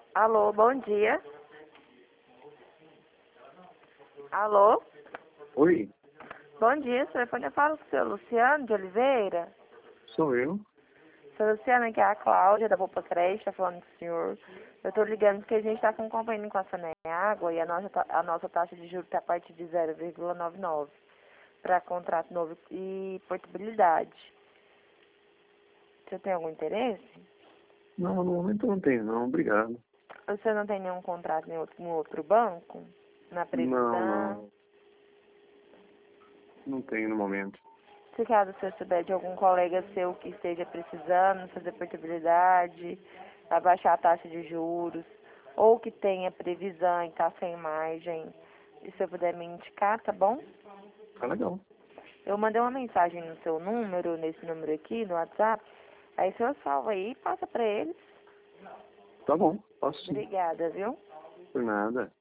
Alô, bom dia. Alô? Oi, Bom dia, senhor. Quando eu falo com o senhor Luciano de Oliveira, sou eu. senhor Luciano, aqui é a Cláudia da Poupa Creche, tá falando com o senhor. Eu tô ligando porque a gente tá com um convênio com a Saneágua e a nossa taxa de juros tá a partir de 0,99 para contrato novo e portabilidade. Você tem algum interesse? Não, no momento eu não tenho, não. Obrigado. Você não tem nenhum contrato em outro banco? Na Não, previsão? não. Não tenho no momento. Se caso você souber de algum colega seu que esteja precisando fazer portabilidade, abaixar a taxa de juros, ou que tenha previsão e está sem margem, e se você puder me indicar, tá bom? Tá legal. Eu mandei uma mensagem no seu número, nesse número aqui, no WhatsApp, aí o senhor salva aí e passa para eles. Tá bom, posso sim. Obrigada, viu? Por nada.